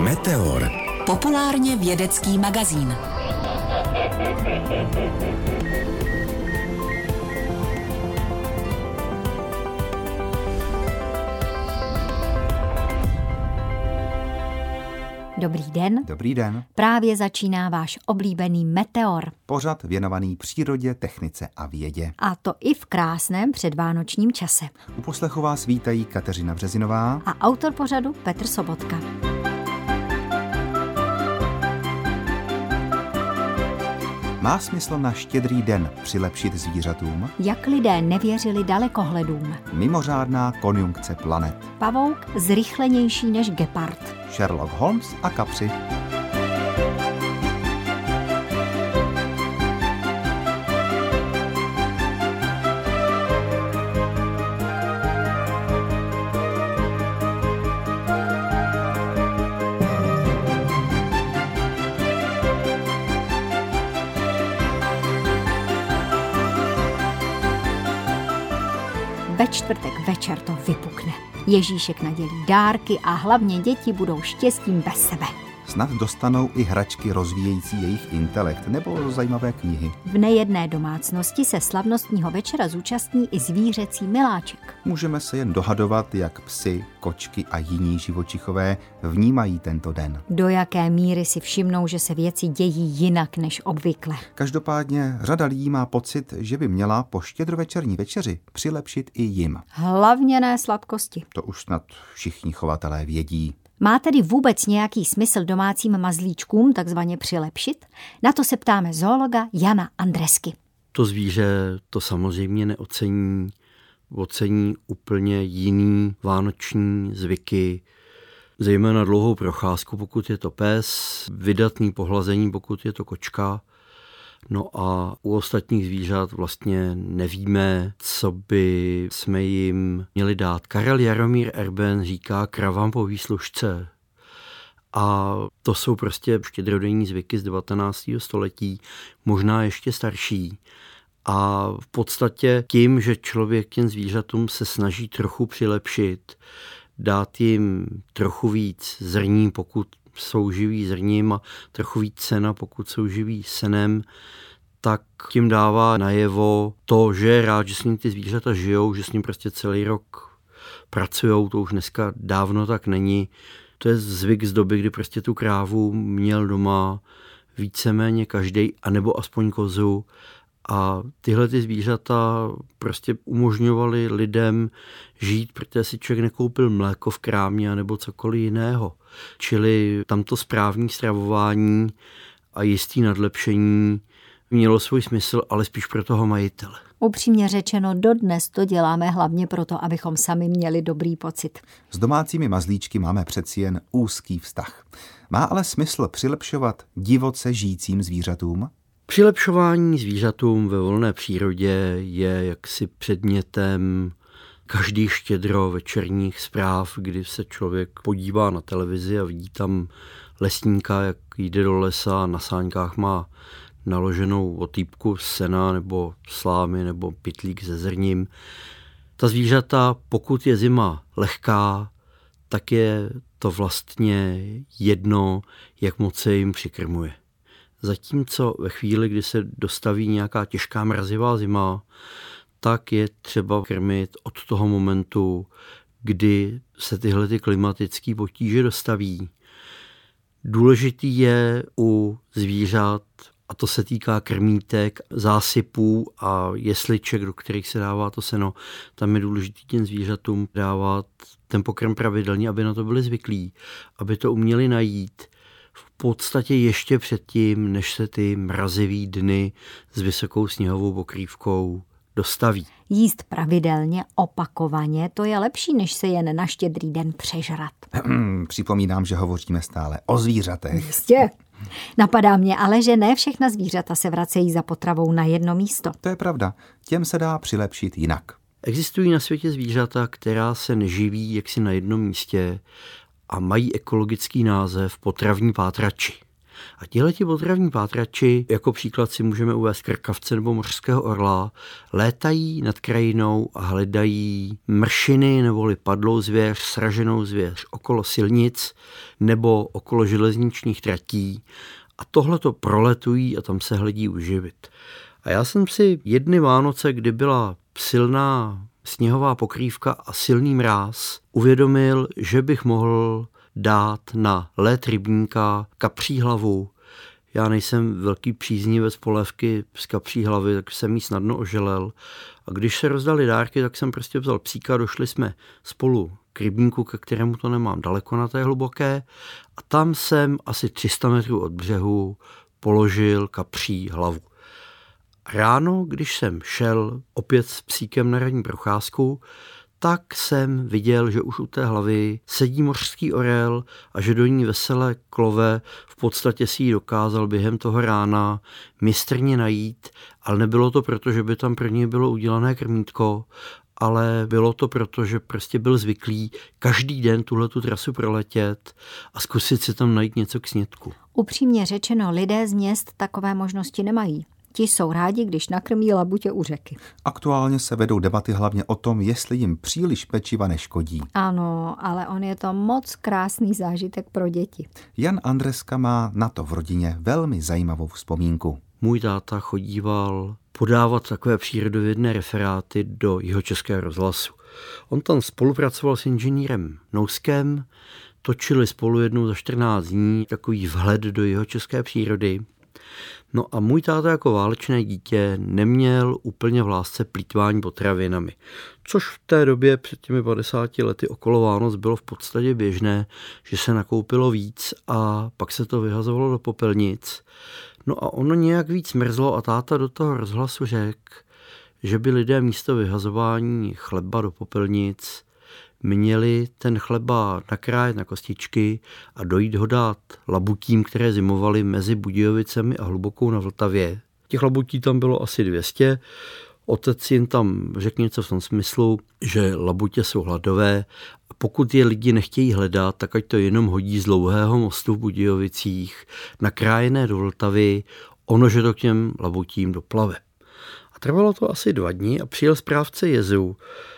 Meteor. Populárně vědecký magazín. Dobrý den. Dobrý den. Právě začíná váš oblíbený Meteor. Pořad věnovaný přírodě, technice a vědě. A to i v krásném předvánočním čase. U poslechu vás vítají Kateřina Březinová a autor pořadu Petr Sobotka. Má smysl na Štědrý den přilepšit zvířatům? Jak lidé nevěřili dalekohledům? Mimořádná konjunkce planet. Pavouk zrychlenější než gepard. Sherlock Holmes a kapři. Ve čtvrtek večer to vypukne. Ježíšek nadělí dárky a hlavně děti budou štěstím bez sebe. Snad dostanou i hračky rozvíjející jejich intelekt nebo zajímavé knihy. V nejedné domácnosti se slavnostního večera zúčastní i zvířecí miláček. Můžeme se jen dohadovat, jak psy, kočky a jiní živočichové vnímají tento den. Do jaké míry si všimnou, že se věci dějí jinak než obvykle. Každopádně řada lidí má pocit, že by měla po štědrovečerní večeři přilepšit i jim. Hlavně ne sladkosti. To už snad všichni chovatelé vědí. Má tedy vůbec nějaký smysl domácím mazlíčkům takzvaně přilepšit? Na to se ptáme zoologa Jana Andresky. To zvíře to samozřejmě neocení, ocení úplně jiný vánoční zvyky, zejména dlouhou procházku, pokud je to pes, vydatný pohlazení, pokud je to kočka. No a u ostatních zvířat vlastně nevíme, co by jsme jim měli dát. Karel Jaromír Erben říká kravám po výslužce. A to jsou prostě štědrodenní zvyky z 19. století, možná ještě starší. A v podstatě tím, že člověk těm zvířatům se snaží trochu přilepšit, dát jim trochu víc zrní, pokud jsou živí zrním, a trochu víc sena, pokud jsou živí senem, tak tím dává najevo to, že je rád, že s ním ty zvířata žijou, že s ním prostě celý rok pracujou, to už dneska dávno tak není. To je zvyk z doby, kdy prostě tu krávu měl doma víceméně každej, anebo aspoň kozu. A tyhle ty zvířata prostě umožňovaly lidem žít, protože si člověk nekoupil mléko v krámě nebo cokoliv jiného. Čili tamto správné stravování a jistý nadlepšení mělo svůj smysl, ale spíš pro toho majitele. Upřímně řečeno, dodnes to děláme hlavně proto, abychom sami měli dobrý pocit. S domácími mazlíčky máme přeci jen úzký vztah. Má ale smysl přilepšovat divoce žijícím zvířatům? Přilepšování zvířatům ve volné přírodě je jaksi předmětem každých štědro večerních zpráv, kdy se člověk podívá na televizi a vidí tam lesníka, jak jde do lesa a na sáňkách má naloženou otýpku sena nebo slámy nebo pytlík se zrním. Ta zvířata, pokud je zima lehká, tak je to vlastně jedno, jak moc se jim přikrmuje. Zatímco ve chvíli, kdy se dostaví nějaká těžká mrazivá zima, tak je třeba krmit od toho momentu, kdy se tyhle ty klimatické potíže dostaví. Důležitý je u zvířat, a to se týká krmítek, zásypů a jesliček, do kterých se dává to seno, tam je důležitý těm zvířatům dávat ten pokrm pravidelně, aby na to byli zvyklí, aby to uměli najít v podstatě ještě předtím, než se ty mrazivý dny s vysokou sněhovou pokrývkou dostaví. Jíst pravidelně, opakovaně, to je lepší, než se jen na Štědrý den přežrat. Připomínám, že hovoříme stále o zvířatech. Jistě. Napadá mě ale, že ne všechna zvířata se vracejí za potravou na jedno místo. To je pravda. Těm se dá přilepšit jinak. Existují na světě zvířata, která se neživí jaksi na jednom místě a mají ekologický název potravní pátrači. A tihleti potravní pátrači, jako příklad si můžeme uvést krkavce nebo mořského orla, létají nad krajinou a hledají mršiny neboli padlou zvěř, sraženou zvěř okolo silnic nebo okolo železničních tratí a tohleto proletují a tam se hledí uživit. A já jsem si jedny Vánoce, kdy byla silná sněhová pokrývka a silný mráz, uvědomil, že bych mohl dát na lét rybníka kapří hlavu. Já nejsem velký příznivec polévky z kapří hlavy, tak jsem jí snadno oželel. A když se rozdali dárky, tak jsem prostě vzal psíka, došli jsme spolu k rybníku, ke kterému to nemám daleko na té hluboké, a tam jsem asi 300 metrů od břehu položil kapří hlavu. Ráno, když jsem šel opět s psíkem na ranní procházku, tak jsem viděl, že už u té hlavy sedí mořský orel a že do ní vesele klove, v podstatě si ji dokázal během toho rána mistrně najít, ale nebylo to proto, že by tam pro něj bylo udělané krmítko, ale bylo to proto, že prostě byl zvyklý každý den tuhletu trasu proletět a zkusit si tam najít něco k snědku. Upřímně řečeno, lidé z měst takové možnosti nemají. Ti jsou rádi, když nakrmí labutě u řeky. Aktuálně se vedou debaty hlavně o tom, jestli jim příliš pečiva neškodí. Ano, ale on je to moc krásný zážitek pro děti. Jan Andreska má na to v rodině velmi zajímavou vzpomínku. Můj táta chodíval podávat takové přírodovědné referáty do Jihočeského rozhlasu. On tam spolupracoval s inženýrem Nouskem, točili spolu jednou za 14 dní takový vhled do jihočeské přírody. No a můj táta jako válečné dítě neměl úplně v lásce plýtvání potravinami, což v té době před těmi 50 lety okolo Vánoc bylo v podstatě běžné, že se nakoupilo víc a pak se to vyhazovalo do popelnic. No a ono nějak víc mrzlo a táta do toho rozhlasu řekl, že by lidé místo vyhazování chleba do popelnic měli ten chleba nakrájet na kostičky a dojít ho dát labutím, které zimovaly mezi Budějovicemi a Hlubokou na Vltavě. Těch labutí tam bylo asi 200. Otec jim tam řekl něco v tom smyslu, že labutě jsou hladové. Pokud je lidi nechtějí hledat, tak ať to jenom hodí z dlouhého mostu v Budějovicích, nakrájené do Vltavy, ono, že to k těm labutím doplave. A trvalo to asi 2 dny a přijel správce jezu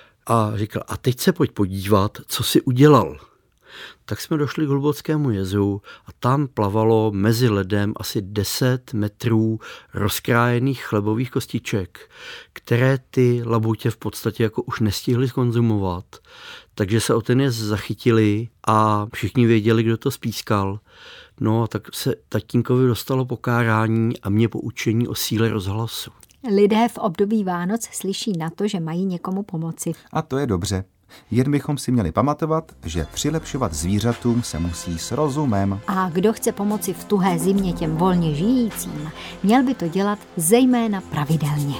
a říkal, a teď se pojď podívat, co si udělal. Tak jsme došli k Hlubockému jezu a tam plavalo mezi ledem asi 10 metrů rozkrájených chlebových kostiček, které ty labutě v podstatě jako už nestihly zkonzumovat. Takže se o ten jez zachytili a všichni věděli, kdo to spískal. No a tak se tatínkovi dostalo pokárání a mě poučení o síle rozhlasu. Lidé v období Vánoc slyší na to, že mají někomu pomoci. A to je dobře. Jen bychom si měli pamatovat, že přilepšovat zvířatům se musí s rozumem. A kdo chce pomoci v tuhé zimě těm volně žijícím, měl by to dělat zejména pravidelně.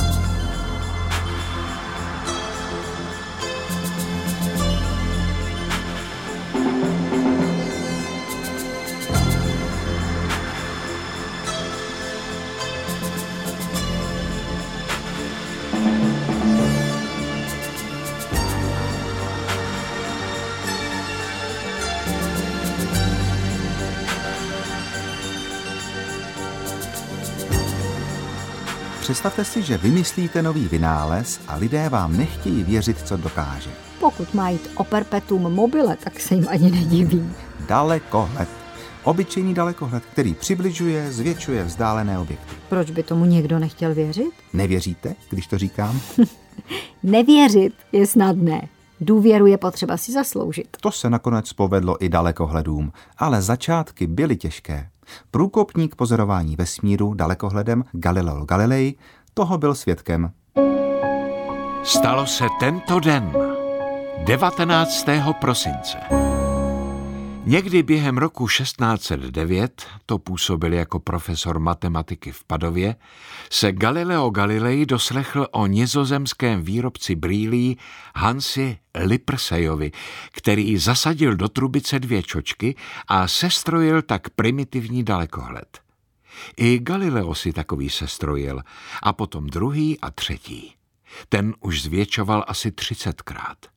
Představte si, že vymyslíte nový vynález a lidé vám nechtějí věřit, co dokáže. Pokud má jít o perpetuum mobile, tak se jim ani nedivím. Dalekohled. Obyčejný dalekohled, který přibližuje, zvětšuje vzdálené objekty. Proč by tomu někdo nechtěl věřit? Nevěříte, když to říkám? Nevěřit je snadné. Důvěru je potřeba si zasloužit. To se nakonec povedlo i dalekohledům, ale začátky byly těžké. Průkopník pozorování vesmíru dalekohledem Galileo Galilei toho byl svědkem. Stalo se tento den, 19. prosince. Někdy během roku 1609, to působil jako profesor matematiky v Padově, se Galileo Galilei doslechl o nizozemském výrobci brýlí Hansi Lipperseyovi, který zasadil do trubice 2 čočky a sestrojil tak primitivní dalekohled. I Galileo si takový sestrojil a potom druhý a třetí. Ten už zvětšoval asi 30krát.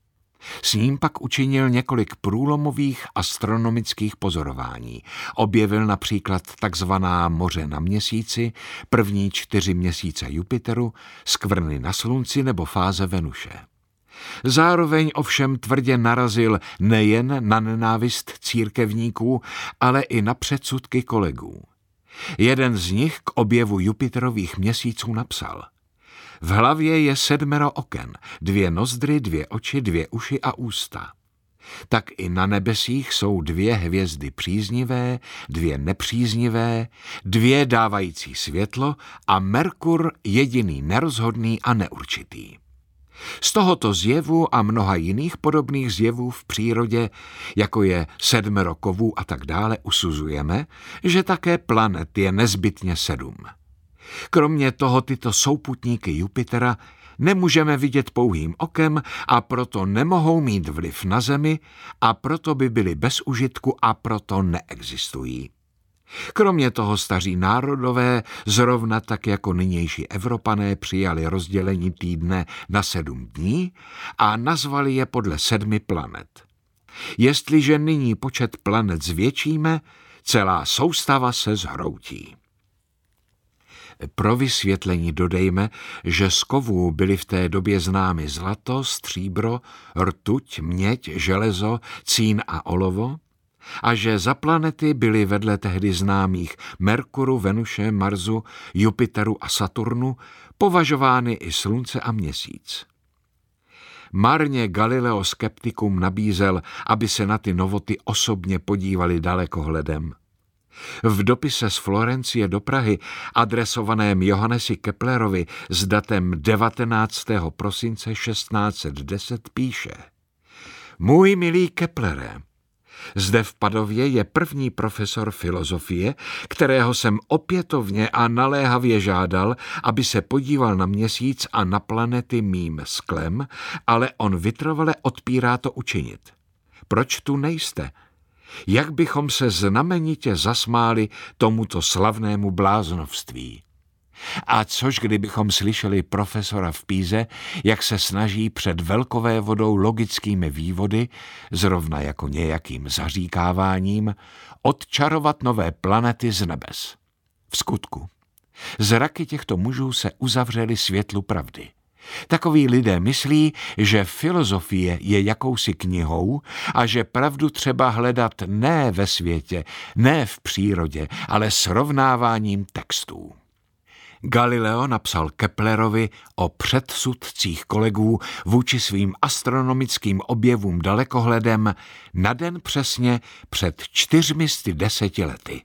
S ním pak učinil několik průlomových astronomických pozorování. Objevil například takzvaná moře na Měsíci, první 4 měsíce Jupiteru, skvrny na Slunci nebo fáze Venuše. Zároveň ovšem tvrdě narazil nejen na nenávist církevníků, ale i na předsudky kolegů. Jeden z nich k objevu Jupiterových měsíců napsal: v hlavě je 7 oken, 2 nozdry, 2 oči, 2 uši a ústa. Tak i na nebesích jsou 2 hvězdy příznivé, 2 nepříznivé, 2 dávající světlo a Merkur jediný nerozhodný a neurčitý. Z tohoto zjevu a mnoha jiných podobných zjevů v přírodě, jako je 7 kovů a tak dále, usuzujeme, že také planet je nezbytně 7. Kromě toho tyto souputníky Jupitera nemůžeme vidět pouhým okem a proto nemohou mít vliv na Zemi a proto by byly bez užitku a proto neexistují. Kromě toho staří národové, zrovna tak jako nynější Evropané, přijali rozdělení týdne na 7 dní a nazvali je podle 7 planet. Jestliže nyní počet planet zvětšíme, celá soustava se zhroutí. Pro vysvětlení dodejme, že z kovů byly v té době známy zlato, stříbro, rtuť, měď, železo, cín a olovo, a že za planety byly vedle tehdy známých Merkuru, Venuše, Marsu, Jupiteru a Saturnu považovány i Slunce a Měsíc. Marně Galileo skeptikům nabízel, aby se na ty novoty osobně podívali dalekohledem. V dopise z Florencie do Prahy, adresovaném Johannesi Keplerovi s datem 19. prosince 1610 píše: Můj milý Keplere, zde v Padově je první profesor filozofie, kterého jsem opětovně a naléhavě žádal, aby se podíval na Měsíc a na planety mým sklem, ale on vytrvale odpírá to učinit. Proč tu nejste? Jak bychom se znamenitě zasmáli tomuto slavnému bláznovství. A což kdybychom slyšeli profesora v Píze, jak se snaží před velkovévodou logickými vývody, zrovna jako nějakým zaříkáváním, odčarovat nové planety z nebes. V skutku, zraky těchto mužů se uzavřely světlu pravdy. Takoví lidé myslí, že filozofie je jakousi knihou a že pravdu třeba hledat ne ve světě, ne v přírodě, ale srovnáváním textů. Galileo napsal Keplerovi o předsudcích kolegů vůči svým astronomickým objevům dalekohledem na den přesně před 410 lety.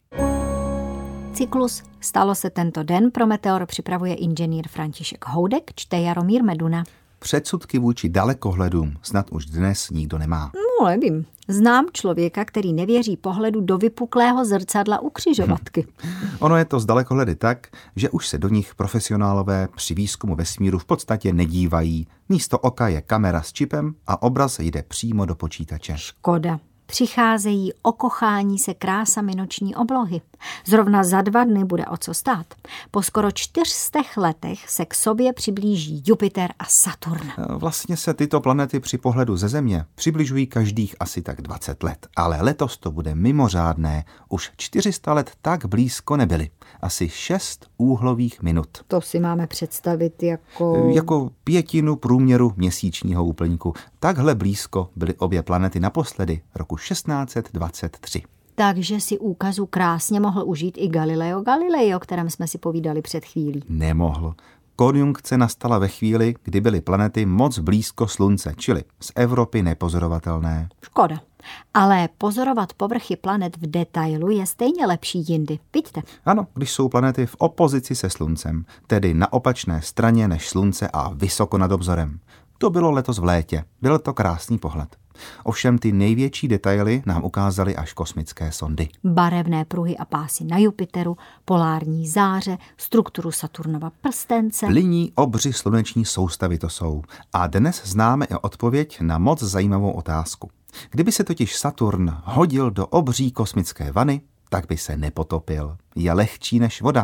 Cyklus Stalo se tento den pro Meteor připravuje inženýr František Houdek, čte Jaromír Meduna. Předsudky vůči dalekohledům snad už dnes nikdo nemá. No, nevím. Znám člověka, který nevěří pohledu do vypuklého zrcadla u křižovatky. Ono je to z dalekohledy tak, že už se do nich profesionálové při výzkumu vesmíru v podstatě nedívají. Místo oka je kamera s čipem a obraz jde přímo do počítače. Škoda. Přicházejí okochání se krásami noční oblohy. Zrovna za 2 dny bude o co stát. Po skoro 400 letech se k sobě přiblíží Jupiter a Saturn. Vlastně se tyto planety při pohledu ze Země přibližují každých asi tak 20 let. Ale letos to bude mimořádné. Už 400 let tak blízko nebyly. Asi 6 úhlových minut. To si máme představit jako... Jako 1/5 průměru měsíčního úplňku. Takhle blízko byly obě planety naposledy roku 1623. Takže si úkazu krásně mohl užít i Galileo Galilei, o kterém jsme si povídali před chvílí. Nemohl. Konjunkce nastala ve chvíli, kdy byly planety moc blízko Slunce, čili z Evropy nepozorovatelné. Škoda. Ale pozorovat povrchy planet v detailu je stejně lepší jindy. Vidíte? Ano, když jsou planety v opozici se Sluncem, tedy na opačné straně než Slunce a vysoko nad obzorem. To bylo letos v létě. Byl to krásný pohled. Ovšem ty největší detaily nám ukázaly až kosmické sondy. Barevné pruhy a pásy na Jupiteru, polární záře, strukturu Saturnova prstence. Plynní obři sluneční soustavy to jsou. A dnes známe i odpověď na moc zajímavou otázku. Kdyby se totiž Saturn hodil do obří kosmické vany, tak by se nepotopil. Je lehčí než voda.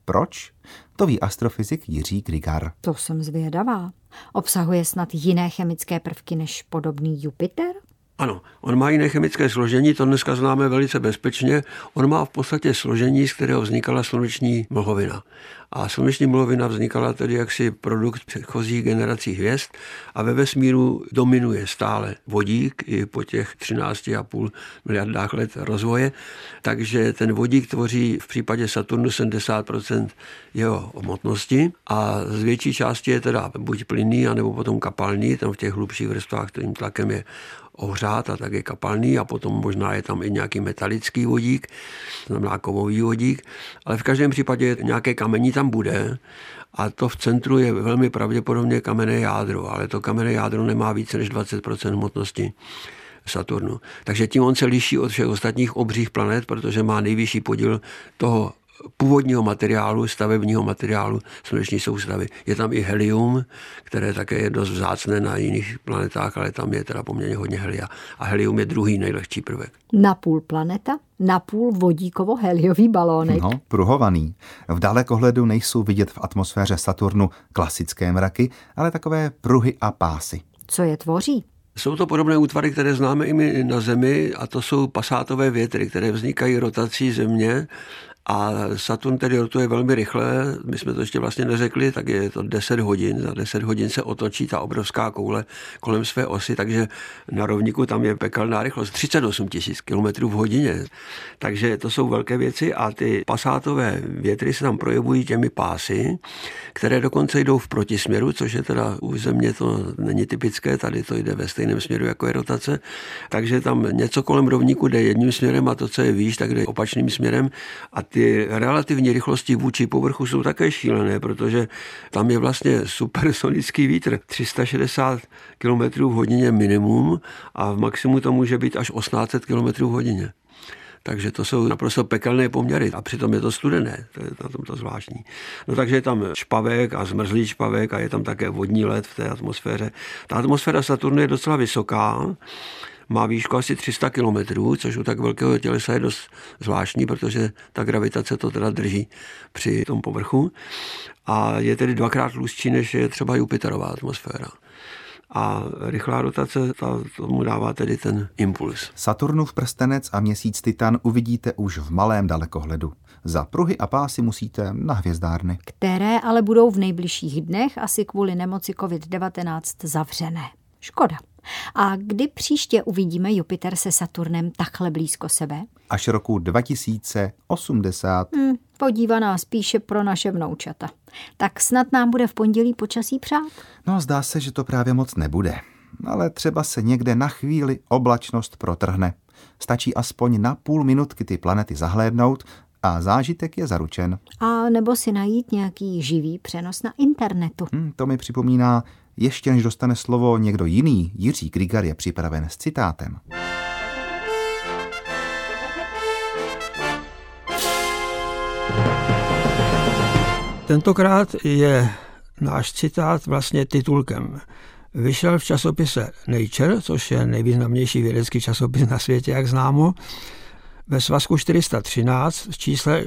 Proč? To ví astrofyzik Jiří Grigar. To jsem zvědavá. Obsahuje snad jiné chemické prvky než podobný Jupiter? Ano, on má jiné chemické složení, to dneska známe velice bezpečně. On má v podstatě složení, z kterého vznikala sluneční mlhovina. A sluneční mlhovina vznikala tedy jaksi produkt předchozích generací hvězd a ve vesmíru dominuje stále vodík i po těch 13,5 miliardách let rozvoje. Takže ten vodík tvoří v případě Saturnu 70% jeho hmotnosti a z větší části je teda buď plynný, anebo potom kapalný, tam v těch hlubších vrstvách, kterým tlakem je ohřát a tak je kapalný a potom možná je tam i nějaký metalický vodík, znamená kovový vodík, ale v každém případě nějaké kamení tam bude a to v centru je velmi pravděpodobně kamenné jádro, ale to kamenné jádro nemá více než 20% hmotnosti Saturnu. Takže tím on se liší od všech ostatních obřích planet, protože má nejvyšší podíl toho původního materiálu, stavebního materiálu sluneční soustavy. Je tam i helium, které také je dost vzácné na jiných planetách, ale tam je teda poměrně hodně helia. A helium je druhý nejlehčí prvek. Napůl planeta, napůl vodíkovo-heliový balónek. No, pruhovaný. V dalekohledu nejsou vidět v atmosféře Saturnu klasické mraky, ale takové pruhy a pásy. Co je tvoří? Jsou to podobné útvary, které známe i my na Zemi, a to jsou pasátové větry, které vznikají rotací Země. A Saturn tedy rotuje velmi rychle, my jsme to ještě vlastně neřekli, tak je to 10 hodin. Za 10 hodin se otočí ta obrovská koule kolem své osy, takže na rovníku tam je pekelná rychlost 38 000 km v hodině. Takže to jsou velké věci a ty pasátové větry se tam projevují těmi pásy, které dokonce jdou v protisměru, což je teda u Země to není typické, tady to jde ve stejném směru, jako je rotace. Takže tam něco kolem rovníku jde jedním směrem a to, co je výš, tak jde opačným směrem. A ty relativní rychlosti vůči povrchu jsou také šílené, protože tam je vlastně supersonický vítr, 360 km v hodině minimum a v maximu to může být až 1800 km v hodině. Takže to jsou naprosto pekelné poměry a přitom je to studené, to je na tom to zvláštní. No takže je tam špavek a zmrzlý špavek a je tam také vodní led v té atmosféře. Ta atmosféra Saturnu je docela vysoká, má výšku asi 300 kilometrů, což u tak velkého tělesa je dost zvláštní, protože ta gravitace to teda drží při tom povrchu a je tedy dvakrát tlustší, než je třeba Jupiterová atmosféra. A rychlá rotace tomu dává tedy ten impuls. Saturnův prstenec a měsíc Titan uvidíte už v malém dalekohledu. Za pruhy a pásy musíte na hvězdárny. Které ale budou v nejbližších dnech asi kvůli nemoci COVID-19 zavřené. Škoda. A kdy příště uvidíme Jupiter se Saturnem takhle blízko sebe? Až roku 2080. Podívaná spíše pro naše vnoučata. Tak snad nám bude v pondělí počasí přát? No, zdá se, že to právě moc nebude. Ale třeba se někde na chvíli oblačnost protrhne. Stačí aspoň na půl minutky ty planety zahlédnout a zážitek je zaručen. A nebo si najít nějaký živý přenos na internetu. To mi připomíná, ještě než dostane slovo někdo jiný, Jiří Grigar je připraven s citátem. Tentokrát je náš citát vlastně titulkem. Vyšel v časopise Nature, což je nejvýznamnější vědecký časopis na světě, jak známo, ve svazku 413 v čísle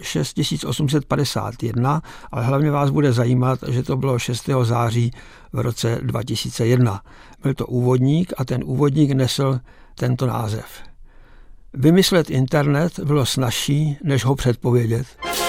6851, ale hlavně vás bude zajímat, že to bylo 6. září v roce 2001. Byl to úvodník a ten úvodník nesl tento název. Vymyslet internet bylo snazší, než ho předpovědět.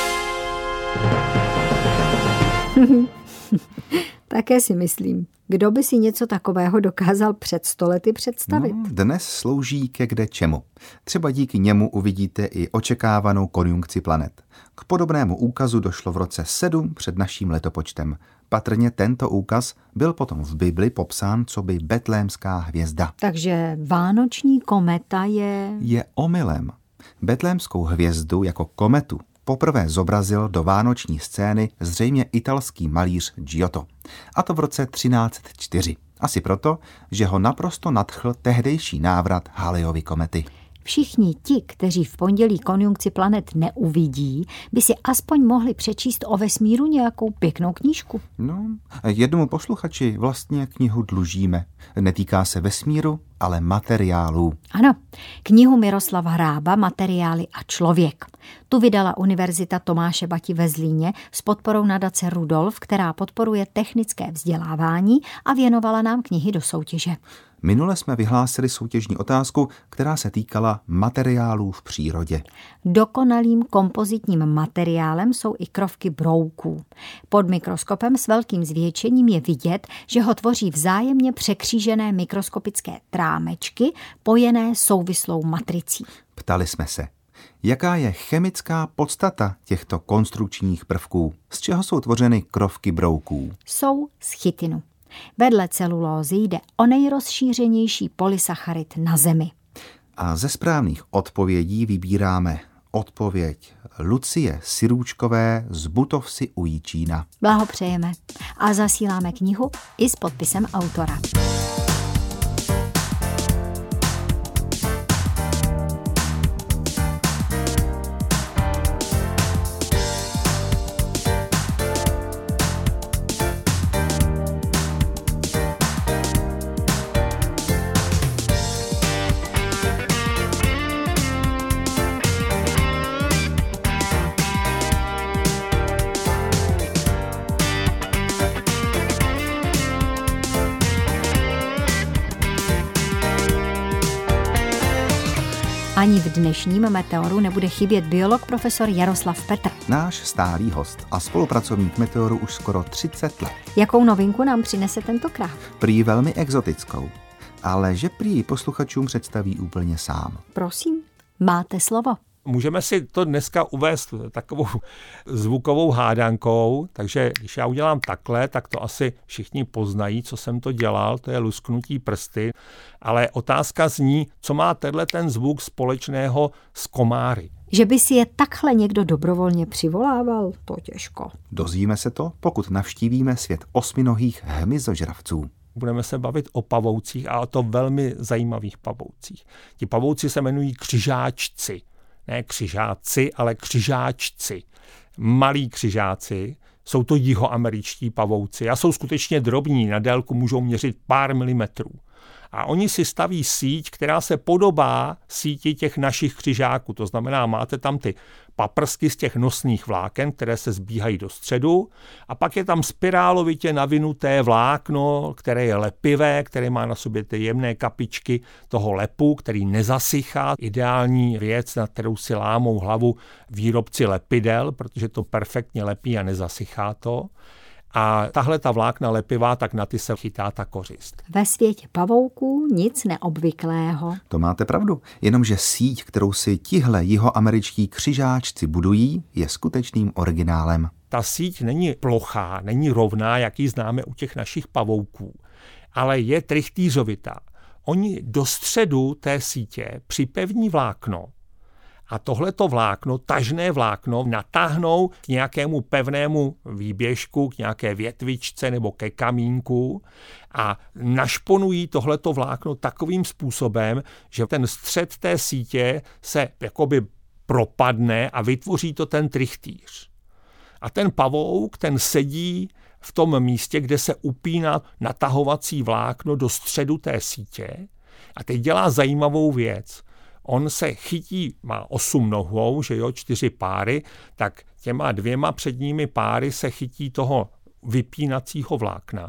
Také si myslím. Kdo by si něco takového dokázal před 100 lety představit? No, dnes slouží ke kde čemu. Třeba díky němu uvidíte i očekávanou konjunkci planet. K podobnému úkazu došlo v roce 7 před naším letopočtem. Patrně tento úkaz byl potom v Bibli popsán coby betlémská hvězda. Takže vánoční kometa je omylem. Betlémskou hvězdu jako kometu poprvé zobrazil do vánoční scény zřejmě italský malíř Giotto. A to v roce 1304. Asi proto, že ho naprosto nadchl tehdejší návrat Halleyovy komety. Všichni ti, kteří v pondělí konjunkci planet neuvidí, by si aspoň mohli přečíst o vesmíru nějakou pěknou knížku. No, jednomu posluchači vlastně knihu dlužíme. Netýká se vesmíru, ale materiálů. Ano, knihu Miroslava Hrába Materiály a člověk. Tu vydala Univerzita Tomáše Bati ve Zlíně s podporou nadace Rudolf, která podporuje technické vzdělávání a věnovala nám knihy do soutěže. Minule jsme vyhlásili soutěžní otázku, která se týkala materiálů v přírodě. Dokonalým kompozitním materiálem jsou i krovky brouků. Pod mikroskopem s velkým zvětšením je vidět, že ho tvoří vzájemně překřížené mikroskopické trámečky pojené souvislou matricí. Ptali jsme se, jaká je chemická podstata těchto konstrukčních prvků? Z čeho jsou tvořeny krovky brouků? Jsou z chitinu. Vedle celulózy jde o nejrozšířenější polysacharid na Zemi. A ze správných odpovědí vybíráme odpověď Lucie Sirůčkové z Butovsi u Jičína. Blahopřejeme a zasíláme knihu i s podpisem autora. Ani v dnešním Meteoru nebude chybět biolog profesor Jaroslav Petr. Náš stálý host a spolupracovník Meteoru už skoro 30 let. Jakou novinku nám přinese tentokrát? Prý velmi exotickou, ale že prý posluchačům představí úplně sám. Prosím, máte slovo. Můžeme si to dneska uvést takovou zvukovou hádankou, takže když já udělám takhle, tak to asi všichni poznají, co jsem to dělal, to je lusknutí prsty, ale otázka zní, co má ten zvuk společného s komáry. Že by si je takhle někdo dobrovolně přivolával, to těžko. Dozvíme se to, pokud navštívíme svět osminohých hmyzožravců. Budeme se bavit o pavoucích a o to velmi zajímavých pavoucích. Ti pavouci se jmenují křižáčci. Ne křižáci, ale křižáčci. Malí křižáci, jsou to jihoameričtí pavouci a jsou skutečně drobní, na délku můžou měřit pár milimetrů. A oni si staví síť, která se podobá síti těch našich křižáků. To znamená, máte tam ty paprsky z těch nosných vláken, které se zbíhají do středu, a pak je tam spirálovitě navinuté vlákno, které je lepivé, které má na sobě ty jemné kapičky toho lepu, který nezasychá. Ideální věc, na kterou si lámou hlavu výrobci lepidel, protože to perfektně lepí a nezasychá to. A tahle ta vlákna lepivá, tak na ty se chytá ta kořist. Ve světě pavouků nic neobvyklého. To máte pravdu, jenomže síť, kterou si tihle jihoameričtí křižáčci budují, je skutečným originálem. Ta síť není plochá, není rovná, jak ji známe u těch našich pavouků, ale je trichtýřovitá. Oni do středu té sítě připevní vlákno, a tohleto vlákno, tažné vlákno, natáhnou k nějakému pevnému výběžku, k nějaké větvičce nebo ke kamínku a našponují tohleto vlákno takovým způsobem, že ten střed té sítě se jakoby propadne a vytvoří to ten trichtýř. A ten pavouk, ten sedí v tom místě, kde se upíná natahovací vlákno do středu té sítě a teď dělá zajímavou věc. On se chytí, má 8 nohou, že jo, 4 páry, tak těma 2 předními páry se chytí toho vypínacího vlákna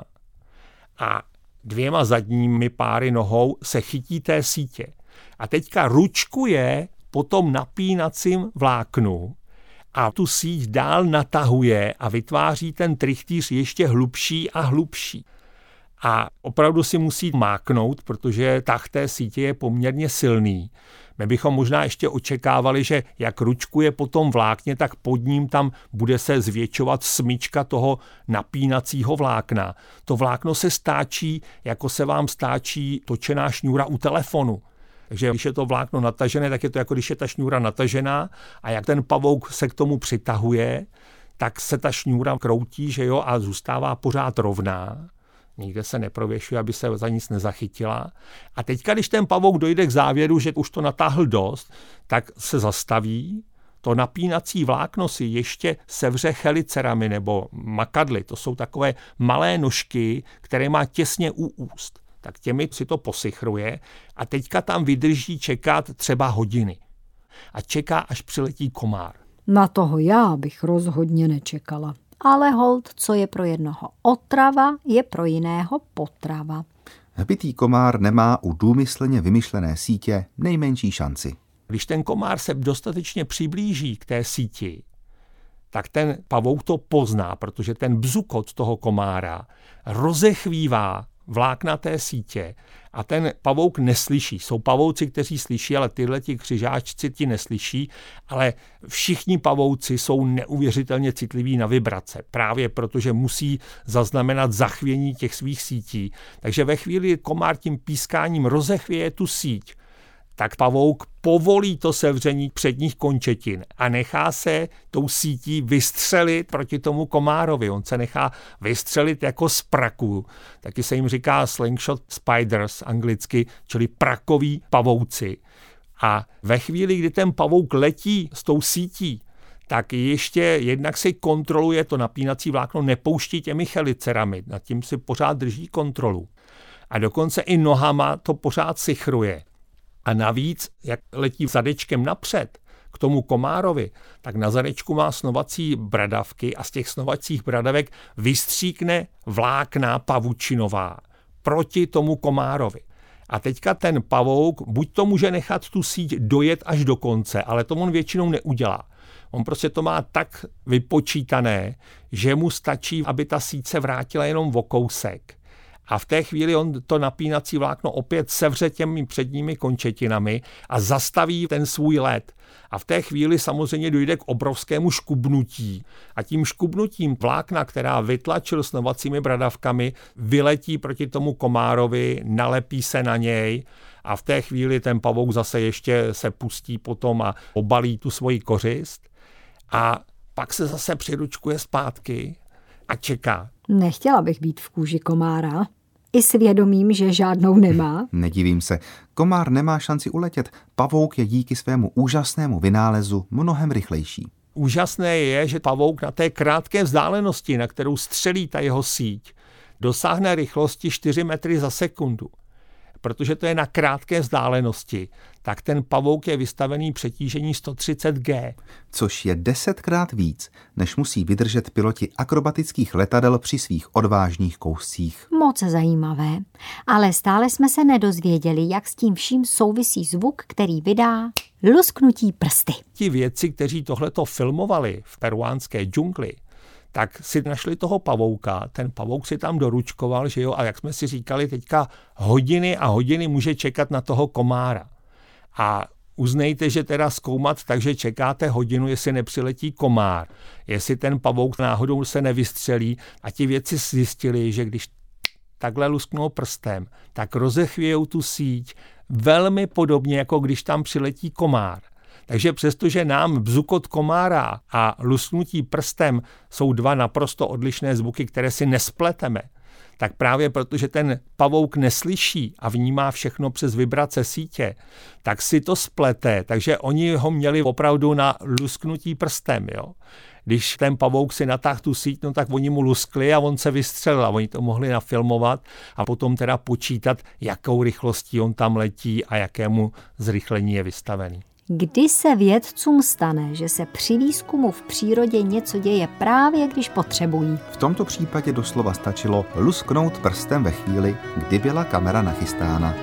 a 2 zadními páry nohou se chytí té sítě. A teďka ručkuje po tom napínacím vláknu a tu síť dál natahuje a vytváří ten trichtýř ještě hlubší a hlubší. A opravdu si musí máknout, protože tah té sítě je poměrně silný. My bychom možná ještě očekávali, že jak ručkuje po tom vlákně, tak pod ním tam bude se zvětšovat smyčka toho napínacího vlákna. To vlákno se stáčí, jako se vám stáčí točená šňůra u telefonu. Takže když je to vlákno natažené, tak je to jako když je ta šňůra natažená a jak ten pavouk se k tomu přitahuje, tak se ta šňůra kroutí, že jo, a zůstává pořád rovná. Nikde se neprověšuje, aby se za nic nezachytila. A teďka, když ten pavouk dojde k závěru, že už to natáhl dost, tak se zastaví. To napínací vlákno si ještě sevře chelicerami nebo makadly. To jsou takové malé nožky, které má těsně u úst. Tak těmi si to posichruje a teďka tam vydrží čekat třeba hodiny. a čeká, až přiletí komár. Na toho já bych rozhodně nečekala. Ale holt, co je pro jednoho otrava, je pro jiného potrava. Hbitý komár nemá u důmyslně vymyšlené sítě nejmenší šanci. Když ten komár se dostatečně přiblíží k té síti, tak ten pavouk to pozná, protože ten bzukot toho komára rozechvívá vlákna té sítě a ten pavouk neslyší. Jsou pavouci, kteří slyší, ale tyhleti křižáčci ti neslyší, ale všichni pavouci jsou neuvěřitelně citliví na vibrace, právě protože musí zaznamenat zachvění těch svých sítí. Takže ve chvíli komár tím pískáním rozechvěje tu síť, tak pavouk povolí to sevření předních končetin a nechá se tou sítí vystřelit proti tomu komárovi. On se nechá vystřelit jako z praku. Taky se jim říká slingshot spiders anglicky, čili prakoví pavouci. A ve chvíli, kdy ten pavouk letí s tou sítí, tak ještě jednak si kontroluje to napínací vlákno, nepouští těmi chelicerami, nad tím si pořád drží kontrolu. A dokonce i nohama to pořád sichruje. A navíc, jak letí zadečkem napřed k tomu komárovi, tak na zadečku má snovací bradavky a z těch snovacích bradavek vystříkne vlákna pavučinová proti tomu komárovi. A teďka ten pavouk buď to může nechat tu síť dojet až do konce, ale to on většinou neudělá. On prostě to má tak vypočítané, že mu stačí, aby ta síť se vrátila jenom o kousek. A v té chvíli on to napínací vlákno opět sevře těmi předními končetinami a zastaví ten svůj let. A v té chvíli samozřejmě dojde k obrovskému škubnutí. A tím škubnutím vlákna, která vytlačil snovacími bradavkami, vyletí proti tomu komárovi, nalepí se na něj a v té chvíli ten pavouk zase ještě se pustí potom a obalí tu svoji kořist. A pak se zase přiručkuje zpátky a čeká. Nechtěla bych být v kůži komára. I svědomím, že žádnou nemá. Nedivím se. Komár nemá šanci uletět. Pavouk je díky svému úžasnému vynálezu mnohem rychlejší. Úžasné je, že pavouk na té krátké vzdálenosti, na kterou střelí ta jeho síť, dosáhne rychlosti 4 metry za sekundu. Protože to je na krátké vzdálenosti, tak ten pavouk je vystavený přetížení 130 G. Což je 10krát víc, než musí vydržet piloti akrobatických letadel při svých odvážných kouscích. Moc zajímavé, ale stále jsme se nedozvěděli, jak s tím vším souvisí zvuk, který vydá lusknutí prsty. Ti vědci, kteří tohleto filmovali v peruánské džungli, tak si našli toho pavouka, ten pavouk si tam doručkoval, že jo, a jak jsme si říkali, teďka hodiny a hodiny může čekat na toho komára. A uznejte, že teda zkoumat, takže čekáte hodinu, jestli nepřiletí komár, jestli ten pavouk náhodou se nevystřelí a ti vědci zjistili, že když takhle lusknou prstem, tak rozechvějou tu síť velmi podobně, jako když tam přiletí komár. Takže přestože nám bzukot komára a lusknutí prstem jsou dva naprosto odlišné zvuky, které si nespleteme, tak právě protože ten pavouk neslyší a vnímá všechno přes vibrace sítě, tak si to splete. Takže oni ho měli opravdu na lusknutí prstem. Jo? Když ten pavouk si natáhl tu síť, no tak oni mu luskli a on se vystřelil a oni to mohli nafilmovat a potom teda počítat, jakou rychlostí on tam letí a jakému zrychlení je vystavený. Kdy se vědcům stane, že se při výzkumu v přírodě něco děje právě, když potřebují? V tomto případě doslova stačilo lusknout prstem ve chvíli, kdy byla kamera nachystána.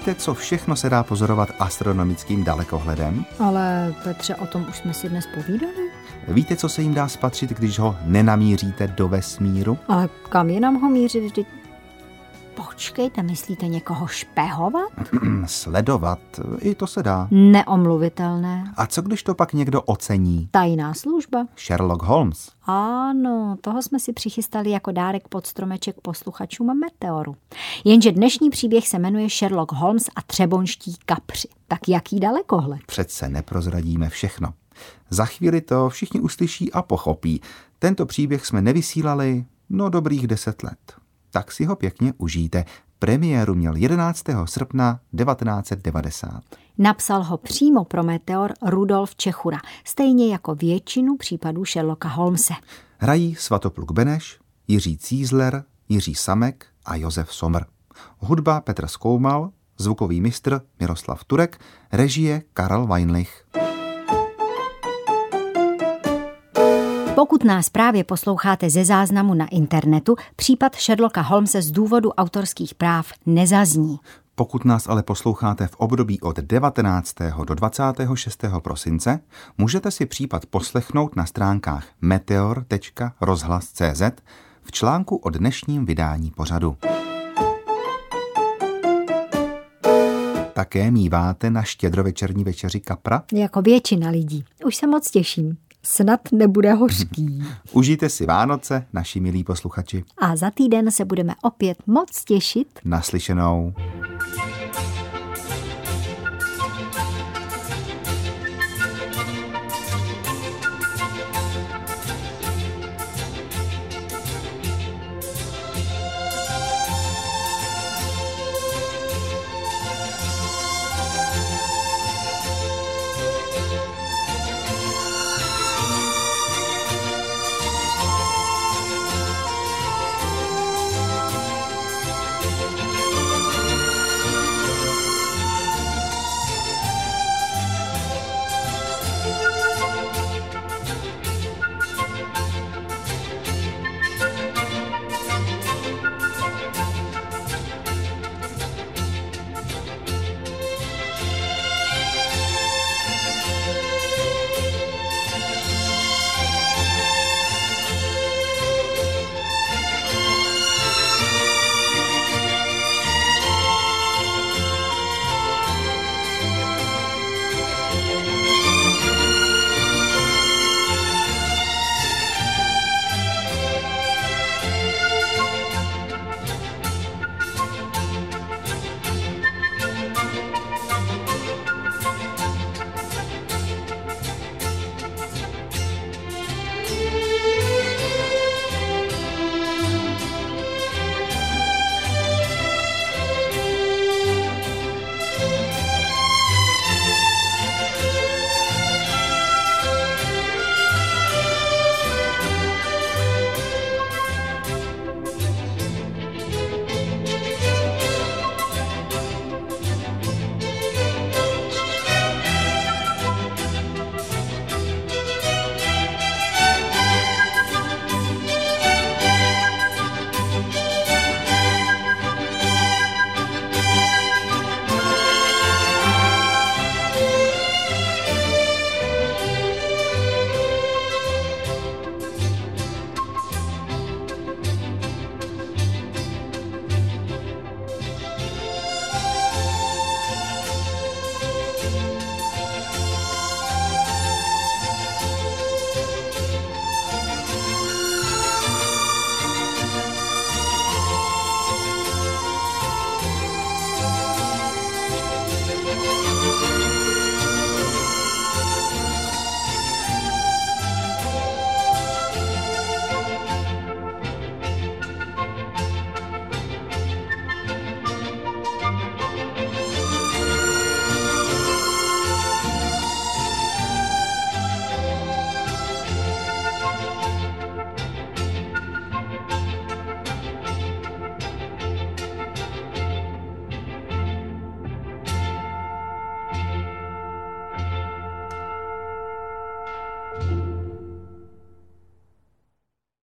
Víte, co všechno se dá pozorovat astronomickým dalekohledem? Ale Petře, o tom už jsme si dnes povídali. Víte, co se jim dá spatřit, když ho nenamíříte do vesmíru? Ale kam je nám ho mířit vždyť? Počkejte, myslíte někoho špehovat? Sledovat, i to se dá. Neomluvitelné. A co když to pak někdo ocení? Tajná služba. Sherlock Holmes. Ano, toho jsme si přichystali jako dárek pod stromeček posluchačům Meteoru. Jenže dnešní příběh se jmenuje Sherlock Holmes a třebonští kapři. Tak jaký dalekohled? Přece neprozradíme všechno. Za chvíli to všichni uslyší a pochopí. Tento příběh jsme nevysílali, dobrých 10 let. Tak si ho pěkně užijte. Premiéru měl 11. srpna 1990. Napsal ho přímo pro Meteor Rudolf Čechura, stejně jako většinu případů Sherlocka Holmese. Hrají Svatopluk Beneš, Jiří Cízler, Jiří Samek a Josef Sommer. Hudba Petr Skoumal, zvukový mistr Miroslav Turek, režie Karel Weinlich. Pokud nás právě posloucháte ze záznamu na internetu, případ Sherlocka Holmese z důvodu autorských práv nezazní. Pokud nás ale posloucháte v období od 19. do 26. prosince, můžete si případ poslechnout na stránkách meteor.rozhlas.cz v článku o dnešním vydání pořadu. Také míváte na štědrovečerní večeři kapra? Jako většina lidí. Už se moc těším. Snad nebude hořký. Užijte si Vánoce, naši milí posluchači. A za týden se budeme opět moc těšit. Naslyšenou.